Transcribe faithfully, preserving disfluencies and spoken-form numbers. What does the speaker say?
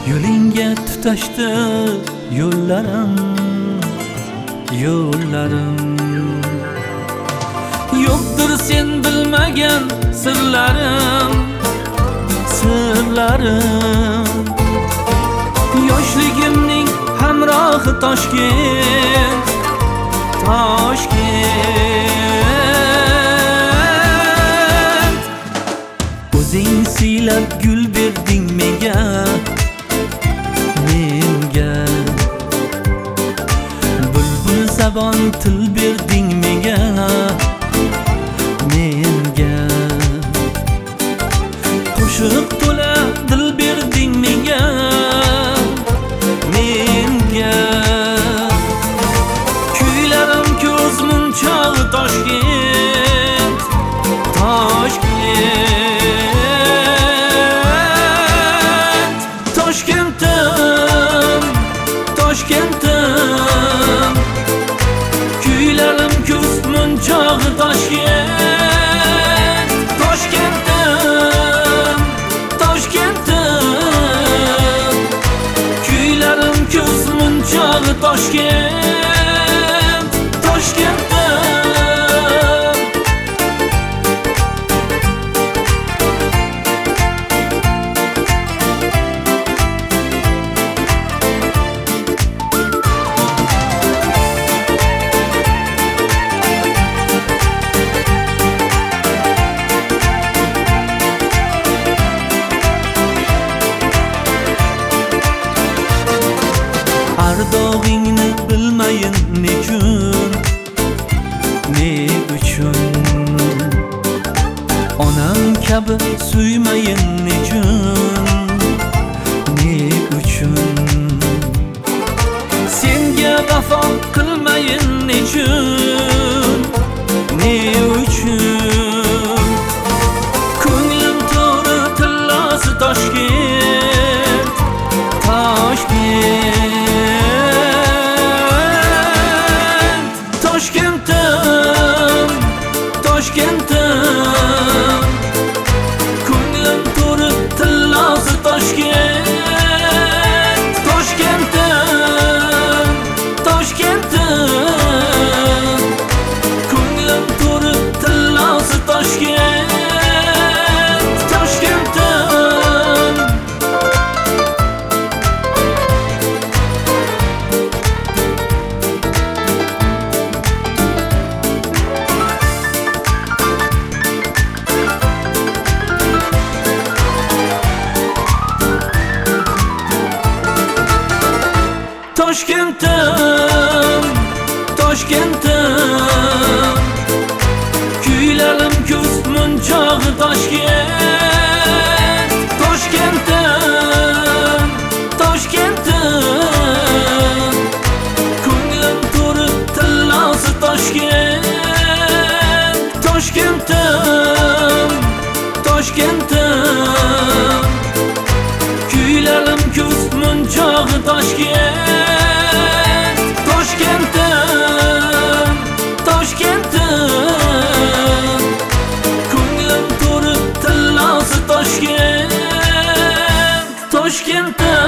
Yo'lingga tutashdi yo'llarim, yo'llarim. Yo'qdir sen bilmagan sirlarim, sirlarim. Yoshligimning hamrohi Toshkent, Toshkent. O'zing siylab gul berding menga, menga. Bulbul zabon til berding menga, menga. Qo'shiq to'la dil berding menga, menga. Kuylarim ko'z munchog'i Toshkent, Toshkent. Toshkentim, Toshkentim. Kuylarim ko'z munchog'i Toshkent, Toshkentim, Toshkentim. Kuylarim ko'z munchog'i Toshkent, Toshkentim. Ardog'ingni bilmayin nechun, ne uchun. Onam kabi suymayin nechun, ne uchun. Senga vafo qilmayin nechun, ne uchun. Ko'nglim to'ri tillosi Toshkent, Toshkent. Toshkentim, Toshkentim. Ko'nglim to'ri tillosi Toshkent, Toshkentim, Toshkentim. Ko'nglim to'ri tillosi Toshkent, Toshkentim. Toshkentim, Toshkentim. Kuylarim ko'z munchog'i Toshkent, Toshkentim, Toshkentim. Ko'nglim to'ri tillosi Toshkent, Toshkentim, Toshkentim. Kuylarim ko'z munchog'i Toshkent, Toshkentim, Toshkentim. Ko'nglim to'ri tillosi Toshkent, Toshkentim.